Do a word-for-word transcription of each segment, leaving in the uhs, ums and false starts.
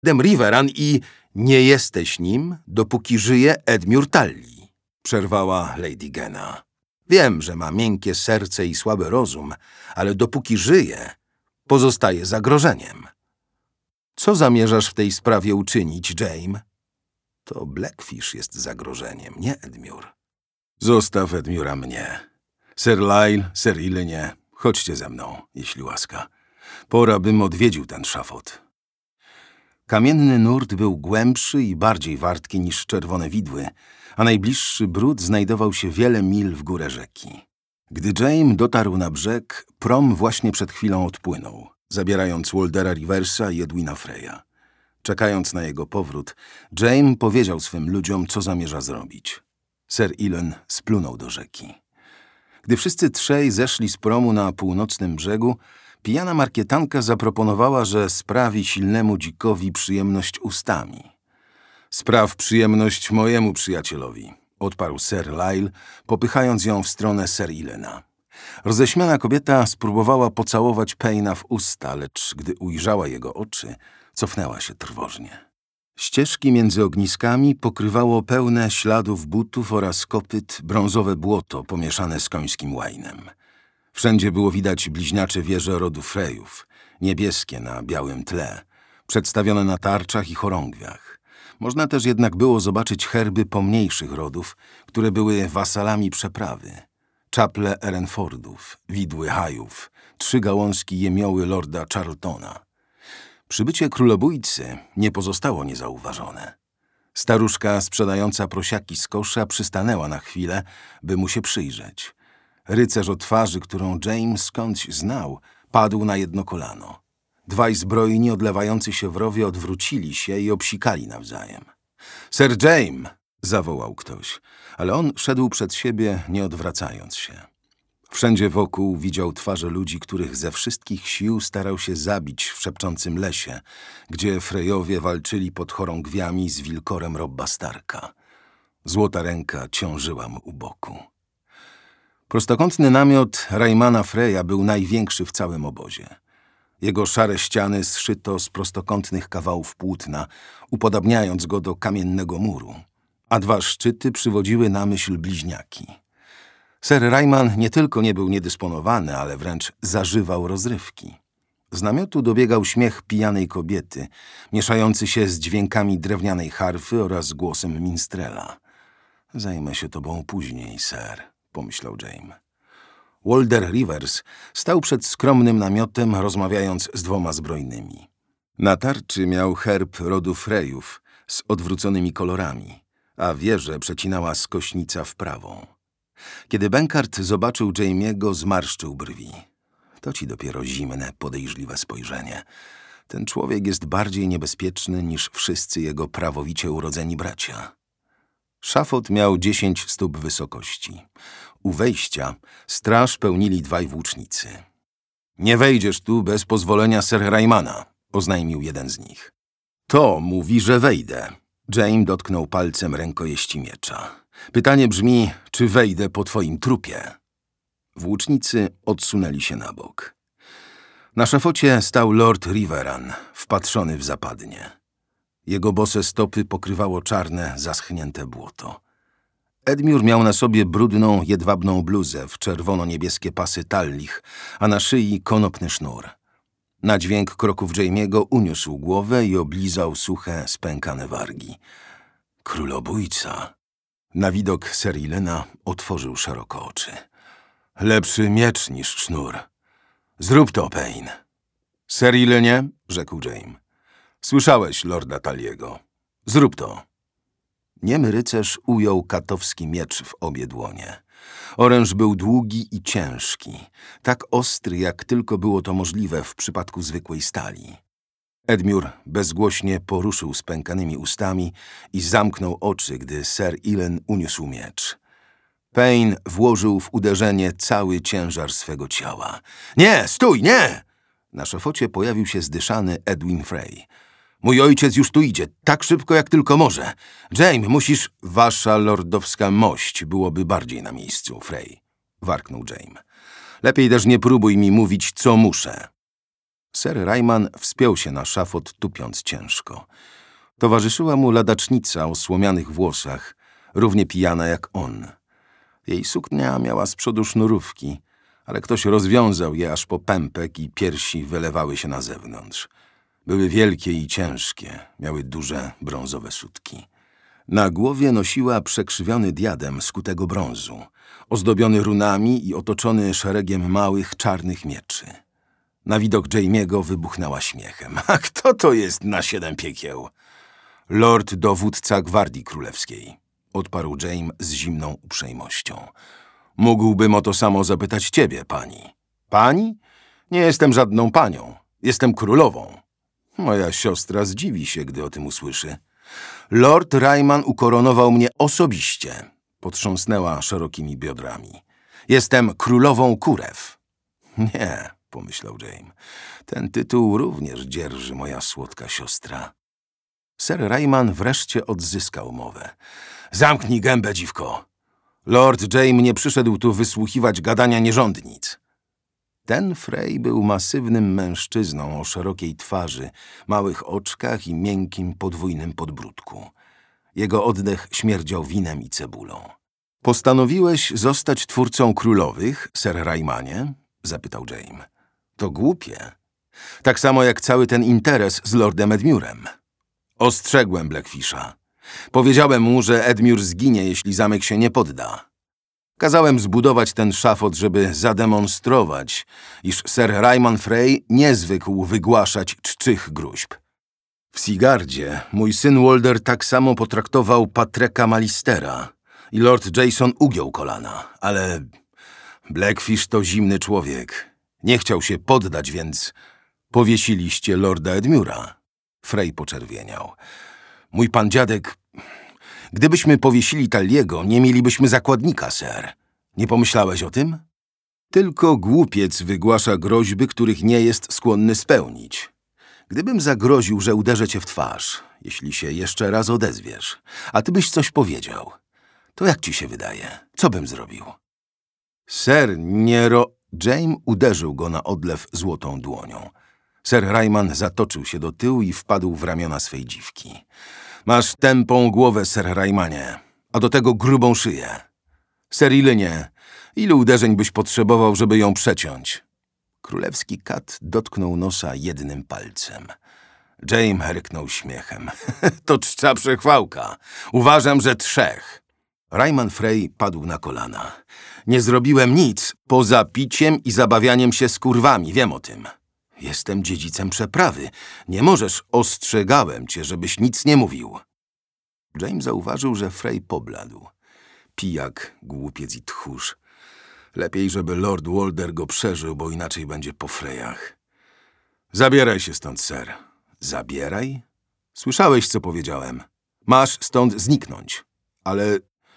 Lordem Riveran i nie jesteś nim, dopóki żyje Edmure Tully, przerwała Lady Genna. Wiem, że ma miękkie serce i słaby rozum, ale dopóki żyje, pozostaje zagrożeniem. Co zamierzasz w tej sprawie uczynić, Jaime? To Blackfish jest zagrożeniem, nie Edmure. Zostaw Edmura mnie. Sir Lyle, Sir Ilenie, chodźcie ze mną, jeśli łaska. Pora, bym odwiedził ten szafot. Kamienny nurt był głębszy i bardziej wartki niż czerwone widły, a najbliższy brud znajdował się wiele mil w górę rzeki. Gdy Jaime dotarł na brzeg, prom właśnie przed chwilą odpłynął, zabierając Waldera Riversa i Edwina Freya. Czekając na jego powrót, Jaime powiedział swym ludziom, co zamierza zrobić. Sir Ilen splunął do rzeki. Gdy wszyscy trzej zeszli z promu na północnym brzegu, pijana markietanka zaproponowała, że sprawi silnemu dzikowi przyjemność ustami. Spraw przyjemność mojemu przyjacielowi, odparł Sir Lyle, popychając ją w stronę Sir Ilena. Roześmiana kobieta spróbowała pocałować Payna w usta, lecz gdy ujrzała jego oczy, cofnęła się trwożnie. Ścieżki między ogniskami pokrywało pełne śladów butów oraz kopyt brązowe błoto pomieszane z końskim łajnem. Wszędzie było widać bliźniacze wieże rodu Freyów, niebieskie na białym tle, przedstawione na tarczach i chorągwiach. Można też jednak było zobaczyć herby pomniejszych rodów, które były wasalami przeprawy. Czaple Erenfordów, widły Hajów, trzy gałązki jemioły lorda Charltona. Przybycie królobójcy nie pozostało niezauważone. Staruszka sprzedająca prosiaki z kosza przystanęła na chwilę, by mu się przyjrzeć. Rycerz o twarzy, którą Jaime skądś znał, padł na jedno kolano. Dwaj zbrojni odlewający się w rowie odwrócili się i obsikali nawzajem. Sir Jaime! Zawołał ktoś, ale on szedł przed siebie, nie odwracając się. Wszędzie wokół widział twarze ludzi, których ze wszystkich sił starał się zabić w szepczącym lesie, gdzie Freyowie walczyli pod chorągwiami z wilkorem Robba Starka. Złota ręka ciążyła mu u boku. Prostokątny namiot Raymana Freya był największy w całym obozie. Jego szare ściany zszyto z prostokątnych kawałów płótna, upodabniając go do kamiennego muru, a dwa szczyty przywodziły na myśl bliźniaki. Sir Rayman nie tylko nie był niedysponowany, ale wręcz zażywał rozrywki. Z namiotu dobiegał śmiech pijanej kobiety, mieszający się z dźwiękami drewnianej harfy oraz głosem minstrela. Zajmę się tobą później, sir, pomyślał Jaime. Walder Rivers stał przed skromnym namiotem, rozmawiając z dwoma zbrojnymi. Na tarczy miał herb rodu Freyów z odwróconymi kolorami, a wieżę przecinała skośnica w prawą. Kiedy Benkart zobaczył Jaimiego, zmarszczył brwi. To ci dopiero zimne, podejrzliwe spojrzenie. Ten człowiek jest bardziej niebezpieczny niż wszyscy jego prawowicie urodzeni bracia. Szafot miał dziesięć stóp wysokości. U wejścia straż pełnili dwaj włócznicy. Nie wejdziesz tu bez pozwolenia Sir Raymana, oznajmił jeden z nich. To mówi, że wejdę. Jaime dotknął palcem rękojeści miecza. Pytanie brzmi, czy wejdę po twoim trupie? Włócznicy odsunęli się na bok. Na szafocie stał Lord Riveran, wpatrzony w zapadnie. Jego bose stopy pokrywało czarne, zaschnięte błoto. Edmure miał na sobie brudną, jedwabną bluzę w czerwono-niebieskie pasy tallich, a na szyi konopny sznur. Na dźwięk kroków Jaimiego uniósł głowę i oblizał suche, spękane wargi. Królobójca! Na widok Sir Ilena otworzył szeroko oczy. Lepszy miecz niż sznur. Zrób to, Payne. Sir Ilenie, rzekł Jaime. Słyszałeś lorda Tully'ego. Zrób to. Niemy rycerz ujął katowski miecz w obie dłonie. Oręż był długi i ciężki, tak ostry, jak tylko było to możliwe w przypadku zwykłej stali. Edmure bezgłośnie poruszył spękanymi ustami i zamknął oczy, gdy Sir Ilen uniósł miecz. Payne włożył w uderzenie cały ciężar swego ciała. Nie, stój, nie! Na szafocie pojawił się zdyszany Edwin Frey. Mój ojciec już tu idzie, tak szybko jak tylko może. Jaime, musisz... Wasza lordowska mość byłoby bardziej na miejscu, Frey, warknął Jaime. Lepiej też nie próbuj mi mówić, co muszę. Ser Rajman wspiął się na szafot, tupiąc ciężko. Towarzyszyła mu ladacznica o słomianych włosach, równie pijana jak on. Jej suknia miała z przodu sznurówki, ale ktoś rozwiązał je aż po pępek i piersi wylewały się na zewnątrz. Były wielkie i ciężkie, miały duże brązowe sutki. Na głowie nosiła przekrzywiony diadem z kutego brązu, ozdobiony runami i otoczony szeregiem małych, czarnych mieczy. Na widok Jamie'ego wybuchnęła śmiechem. A kto to jest na siedem piekieł? Lord dowódca Gwardii Królewskiej, odparł Jaime z zimną uprzejmością. Mógłbym o to samo zapytać ciebie, pani. Pani? Nie jestem żadną panią. Jestem królową. Moja siostra zdziwi się, gdy o tym usłyszy. Lord Rajman ukoronował mnie osobiście. Potrząsnęła szerokimi biodrami. Jestem królową Kurew. Nie, pomyślał Jaime. Ten tytuł również dzierży moja słodka siostra. Ser Rajman wreszcie odzyskał mowę. Zamknij gębę, dziwko. Lord Jaime nie przyszedł tu wysłuchiwać gadania nierządnic. Ten Frey był masywnym mężczyzną o szerokiej twarzy, małych oczkach i miękkim podwójnym podbródku. Jego oddech śmierdział winem i cebulą. Postanowiłeś zostać twórcą królowych, Ser Rajmanie? Zapytał Jaime. To głupie. Tak samo jak cały ten interes z Lordem Edmurem. Ostrzegłem Blackfisha. Powiedziałem mu, że Edmure zginie, jeśli zamek się nie podda. Kazałem zbudować ten szafot, żeby zademonstrować, iż Ser Rajman Frey nie zwykł wygłaszać czczych gruźb. W Seagardzie mój syn Walder tak samo potraktował Patreka Malistera i Lord Jason ugiął kolana, ale Blackfish to zimny człowiek. Nie chciał się poddać, więc powiesiliście Lorda Edmura. Frey poczerwieniał. Mój pan dziadek... Gdybyśmy powiesili Talliego, nie mielibyśmy zakładnika, ser. Nie pomyślałeś o tym? Tylko głupiec wygłasza groźby, których nie jest skłonny spełnić. Gdybym zagroził, że uderzę cię w twarz, jeśli się jeszcze raz odezwiesz, a ty byś coś powiedział, to jak ci się wydaje? Co bym zrobił? Ser, nie ro... Jaime uderzył go na odlew złotą dłonią. Ser Rajman zatoczył się do tyłu i wpadł w ramiona swej dziwki. Masz tępą głowę, Ser Rajmanie, a do tego grubą szyję. Ser Ilynie, ilu uderzeń byś potrzebował, żeby ją przeciąć? Królewski kat dotknął nosa jednym palcem. Jaime ryknął śmiechem. To czcza przechwałka. Uważam, że trzech. Rajman Frey padł na kolana. Nie zrobiłem nic poza piciem i zabawianiem się z kurwami, wiem o tym. Jestem dziedzicem przeprawy. Nie możesz, ostrzegałem cię, żebyś nic nie mówił. Jaime zauważył, że Frey pobladł. Pijak, głupiec i tchórz. Lepiej, żeby Lord Walder go przeżył, bo inaczej będzie po Freyach. Zabieraj się stąd, ser. Zabieraj? Słyszałeś, co powiedziałem. Masz stąd zniknąć. Ale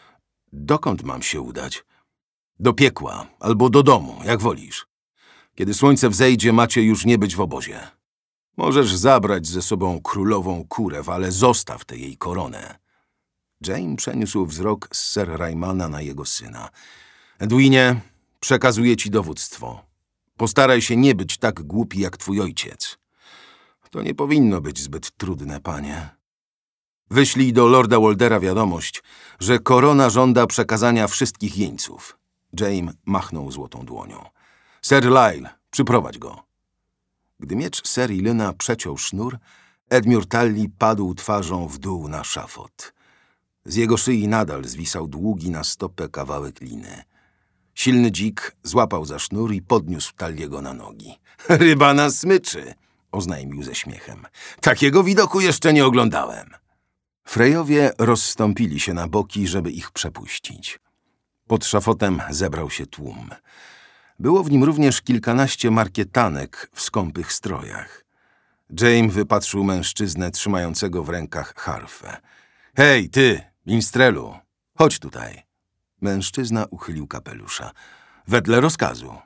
dokąd mam się udać? Do piekła albo do domu, jak wolisz. Kiedy słońce wzejdzie, macie już nie być w obozie. Możesz zabrać ze sobą królową Kurew, ale zostaw tę jej koronę. Jaime przeniósł wzrok z Ser Rajmana na jego syna. Edwinie, przekazuję ci dowództwo. Postaraj się nie być tak głupi jak twój ojciec. To nie powinno być zbyt trudne, panie. Wyślij do Lorda Waldera wiadomość, że korona żąda przekazania wszystkich jeńców. Jaime machnął złotą dłonią. Ser Lyle, przyprowadź go. Gdy miecz Ser Ilyna przeciął sznur, Edmure Tully padł twarzą w dół na szafot. Z jego szyi nadal zwisał długi na stopę kawałek liny. Silny dzik złapał za sznur i podniósł Tully'ego na nogi. Ryba na smyczy, oznajmił ze śmiechem. Takiego widoku jeszcze nie oglądałem. Freyowie rozstąpili się na boki, żeby ich przepuścić. Pod szafotem zebrał się tłum. Było w nim również kilkanaście markietanek w skąpych strojach. Jaime wypatrzył mężczyznę trzymającego w rękach harfę. Hej, ty, minstrelu, chodź tutaj. Mężczyzna uchylił kapelusza. Wedle rozkazu.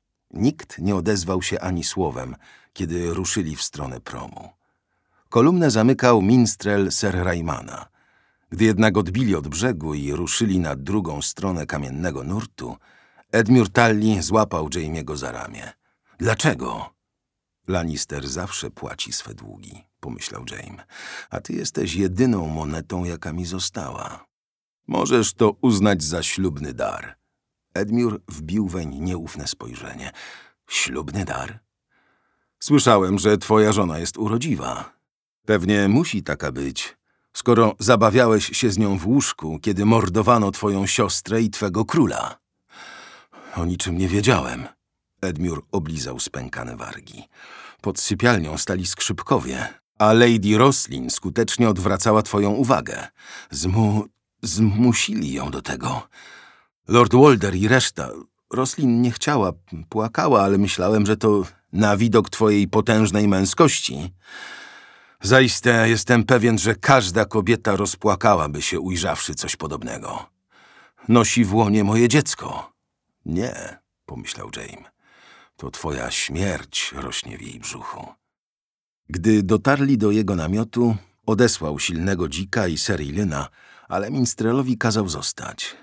Nikt nie odezwał się ani słowem, kiedy ruszyli w stronę promu. Kolumnę zamykał minstrel Ser Rajmana. Gdy jednak odbili od brzegu i ruszyli na drugą stronę kamiennego nurtu, Edmure Tully złapał Jamie'ego za ramię. Dlaczego? Lannister zawsze płaci swe długi, pomyślał Jaime, a ty jesteś jedyną monetą, jaka mi została. Możesz to uznać za ślubny dar. Edmure wbił weń nieufne spojrzenie. Ślubny dar? Słyszałem, że twoja żona jest urodziwa. Pewnie musi taka być, skoro zabawiałeś się z nią w łóżku, kiedy mordowano twoją siostrę i twego króla. O niczym nie wiedziałem. Edmure oblizał spękane wargi. Pod sypialnią stali skrzypkowie, a Lady Roslin skutecznie odwracała twoją uwagę. Zmu... zmusili ją do tego. Lord Walder i reszta... Roslin nie chciała, płakała, ale myślałem, że to na widok twojej potężnej męskości. Zaiste jestem pewien, że każda kobieta rozpłakałaby się, ujrzawszy coś podobnego. Nosi w łonie moje dziecko. Nie, pomyślał Jaime. To twoja śmierć rośnie w jej brzuchu. Gdy dotarli do jego namiotu, odesłał silnego dzika i Ser Ilyna, ale minstrelowi kazał zostać.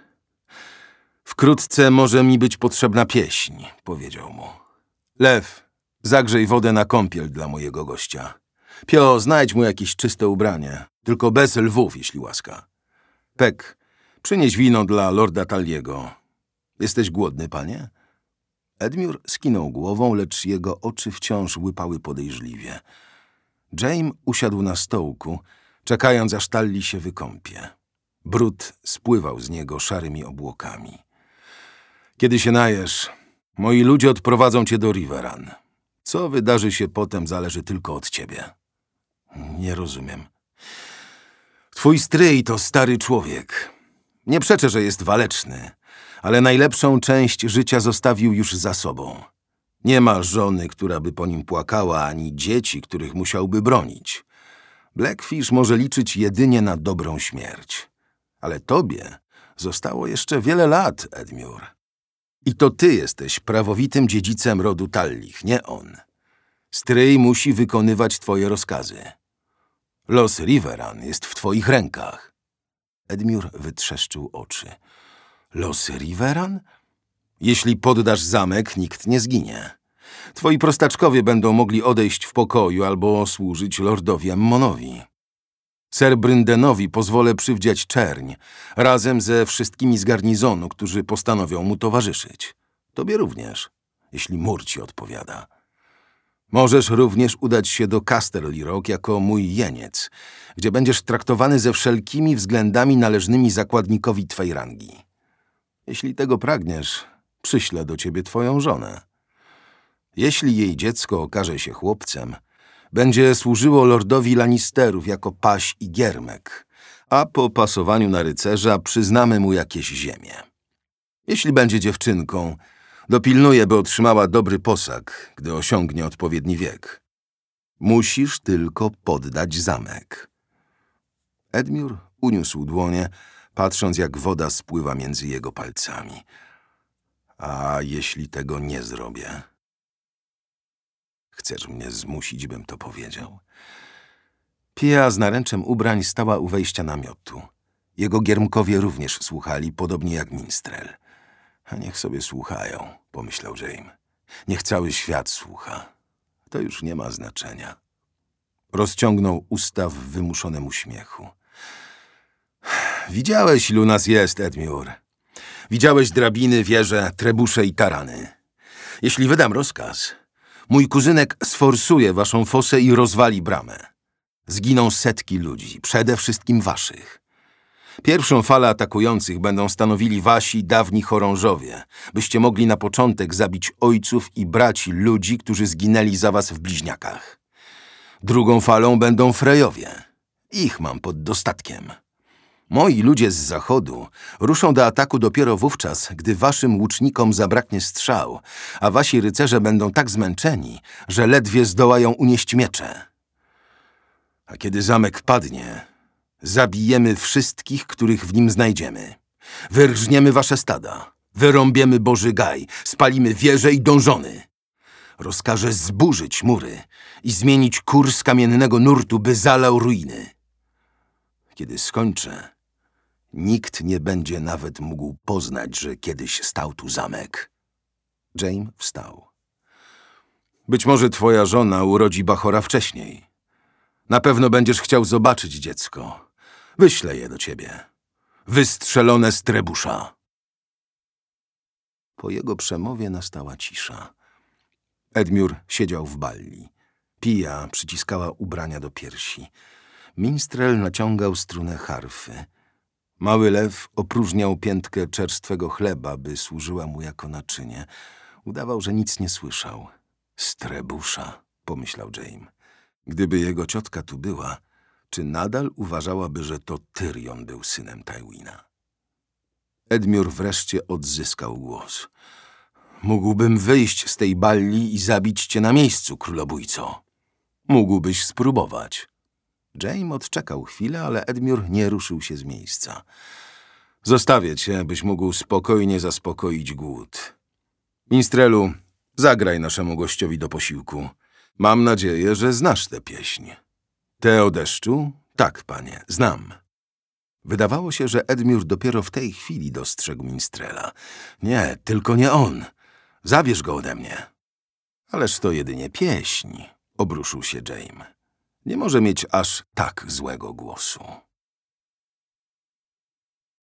Wkrótce może mi być potrzebna pieśń, powiedział mu. Lew, zagrzej wodę na kąpiel dla mojego gościa. Pio, znajdź mu jakieś czyste ubranie, tylko bez lwów, jeśli łaska. Pek, przynieś wino dla lorda Talliego. Jesteś głodny, panie? Edmure skinął głową, lecz jego oczy wciąż łypały podejrzliwie. Jaime usiadł na stołku, czekając, aż Talli się wykąpie. Brud spływał z niego szarymi obłokami. Kiedy się najesz, moi ludzie odprowadzą cię do Riverrun. Co wydarzy się potem, zależy tylko od ciebie. Nie rozumiem. Twój stryj to stary człowiek. Nie przeczę, że jest waleczny, ale najlepszą część życia zostawił już za sobą. Nie ma żony, która by po nim płakała, ani dzieci, których musiałby bronić. Blackfish może liczyć jedynie na dobrą śmierć. Ale tobie zostało jeszcze wiele lat, Edmure. I to ty jesteś prawowitym dziedzicem rodu Tallich, nie on. Stryj musi wykonywać twoje rozkazy. Los Riverrun jest w twoich rękach. Edmure wytrzeszczył oczy. Los Riverrun? Jeśli poddasz zamek, nikt nie zginie. Twoi prostaczkowie będą mogli odejść w pokoju albo służyć lordowi Emmonowi. Ser Bryndenowi pozwolę przywdziać czerń, razem ze wszystkimi z garnizonu, którzy postanowią mu towarzyszyć. Tobie również, jeśli mur ci odpowiada. Możesz również udać się do Casterly Rock jako mój jeniec, gdzie będziesz traktowany ze wszelkimi względami należnymi zakładnikowi twej rangi. Jeśli tego pragniesz, przyślę do ciebie twoją żonę. Jeśli jej dziecko okaże się chłopcem, będzie służyło lordowi Lannisterów jako paź i giermek, a po pasowaniu na rycerza przyznamy mu jakieś ziemię. Jeśli będzie dziewczynką, dopilnuję, by otrzymała dobry posag, gdy osiągnie odpowiedni wiek. Musisz tylko poddać zamek. Edmure uniósł dłonie, patrząc, jak woda spływa między jego palcami. A jeśli tego nie zrobię? Chcesz mnie zmusić, bym to powiedział? Pia z naręczem ubrań stała u wejścia namiotu. Jego giermkowie również słuchali, podobnie jak minstrel. A niech sobie słuchają, pomyślał Jaime. Niech cały świat słucha. To już nie ma znaczenia. Rozciągnął usta w wymuszonym uśmiechu. Widziałeś, ilu nas jest, Edmure. Widziałeś drabiny, wieże, trebusze i tarany. Jeśli wydam rozkaz, mój kuzynek sforsuje waszą fosę i rozwali bramę. Zginą setki ludzi, przede wszystkim waszych. Pierwszą falę atakujących będą stanowili wasi dawni chorążowie, byście mogli na początek zabić ojców i braci ludzi, którzy zginęli za was w bliźniakach. Drugą falą będą Freyowie. Ich mam pod dostatkiem. Moi ludzie z zachodu ruszą do ataku dopiero wówczas, gdy waszym łucznikom zabraknie strzał, a wasi rycerze będą tak zmęczeni, że ledwie zdołają unieść miecze. A kiedy zamek padnie, zabijemy wszystkich, których w nim znajdziemy. Wyrżniemy wasze stada, wyrąbiemy Boży Gaj, spalimy wieże i dążony. Rozkażę zburzyć mury i zmienić kurs kamiennego nurtu, by zalał ruiny. Kiedy skończę, nikt nie będzie nawet mógł poznać, że kiedyś stał tu zamek. Jaime wstał. Być może twoja żona urodzi bachora wcześniej. Na pewno będziesz chciał zobaczyć dziecko. Wyślę je do ciebie. Wystrzelone z trebusza. Po jego przemowie nastała cisza. Edmure siedział w balli. Pija przyciskała ubrania do piersi. Minstrel naciągał strunę harfy. Mały lew opróżniał piętkę czerstwego chleba, by służyła mu jako naczynie. Udawał, że nic nie słyszał. Z trebusza, pomyślał Jaime. Gdyby jego ciotka tu była, czy nadal uważałaby, że to Tyrion był synem Tywina? Edmure wreszcie odzyskał głos. Mógłbym wyjść z tej balli i zabić cię na miejscu, królobójco. Mógłbyś spróbować. Jaime odczekał chwilę, ale Edmure nie ruszył się z miejsca. Zostawię cię, byś mógł spokojnie zaspokoić głód. Minstrelu, zagraj naszemu gościowi do posiłku. Mam nadzieję, że znasz tę pieśń. Tę o deszczu? Tak, panie, znam. Wydawało się, że Edmure dopiero w tej chwili dostrzegł Minstrela. Nie, tylko nie on. Zabierz go ode mnie. Ależ to jedynie pieśń, obruszył się Jaime. Nie może mieć aż tak złego głosu.